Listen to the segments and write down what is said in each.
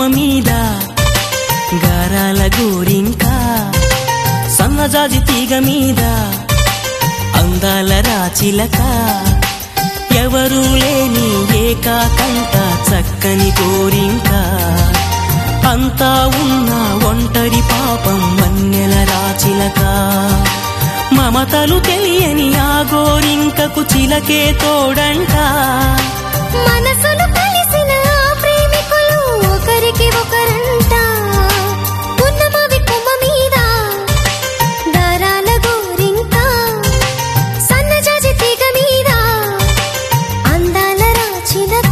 మీద గారాల గోరింక సన్నజాజి తీగ మీద అందాల రాచిలక ఎవరూ లేని ఏకాకంట చక్కని గోరింక అంతా ఉన్న ఒంటరి పాపం వన్నెల రాచిలక మమతలు తెలియని ఆ గోరింకకు చిలకే తోడంట మనసులు కలిసిన ప్రేమికులు ఒకరికి ఒకరంట ఉన్నమవి కొమ్మ మీద దారాల గోరింక సన్నజాజి తీగ మీద అందాల రాచిలక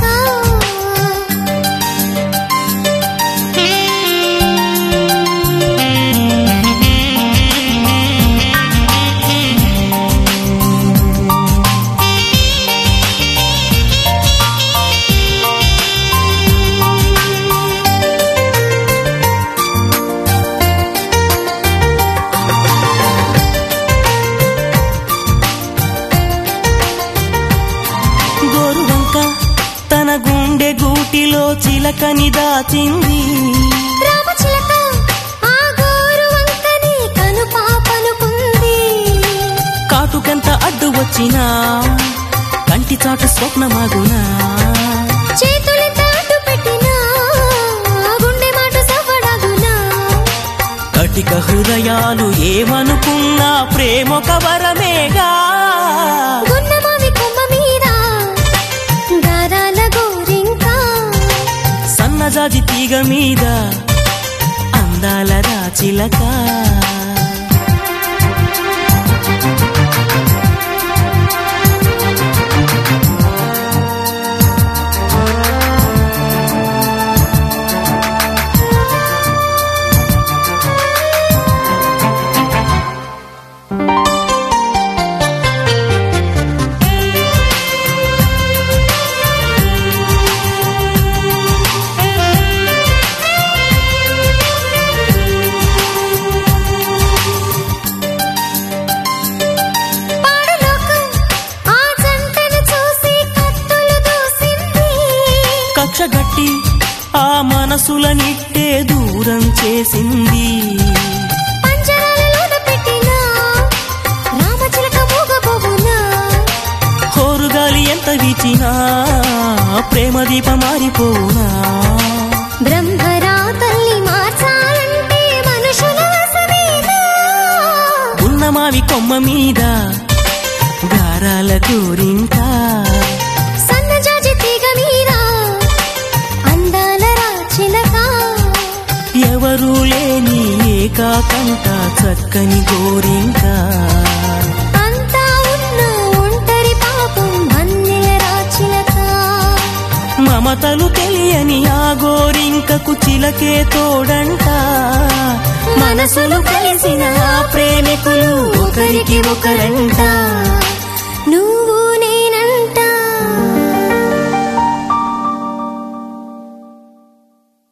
తన గుండె గూటిలో చిలకని దాచింది రామచిలక ఆ గోరువంకని కను పాపనుకుంది కాటుకెంత అడ్డు వచ్చినా కంటి చాటు స్వప్నమాగునా చేతులెంత అడ్డు పెట్టినా గుండె మాట సవ్వడాగునా కటిక హృదయాలు ఏమనుకున్నా ప్రేమొక వరమేగా ఉన్నమవి కొమ్మ మీద దారాల గోరింక సన్నజాజి తీగ మీద అందాల రాచిలక కక్షగట్టి ఆ మనసులనిట్టే దూరం చేసింది పంజరాలలోన పెట్టినా రామచిలక మూగబోవునా హోరుగాలి ఎంత వీచినా ప్రేమ దీప మారిపోనా బ్రహ్మరా తల్లి మార్చాలంటే మనుషుల వశమేనా ఉన్నమావి కొమ్మ మీద గారాల గోరింక సన్నజాజి తీగ మీద అందాల రాచిలక ఎవరూ లేని ఏకాకంట చక్కని గోరింక అంతా ఉన్న ఒంటరి పాపం వన్నెల రాచిలక మమతలు తెలియని ఆ గోరింకకు చిలకే తోడంట మనసులు కలిసిన ఆ ప్రేమికులు ఒకరికి ఒకరంట